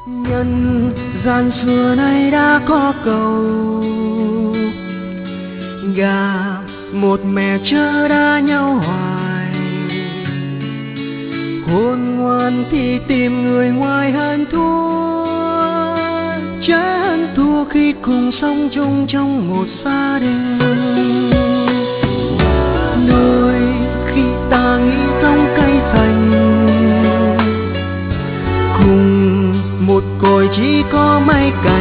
Nhân gian xưa nay đã có câu, gà một mẹ chớ đá nhau hoài. Khôn ngoan thì tìm người ngoài hơn thua, chớ hơn thua khi cùng sống chung trong một gia đình. Đôi khi ta nghĩ giống cây thành, cùng một cội chỉ có mấy cành.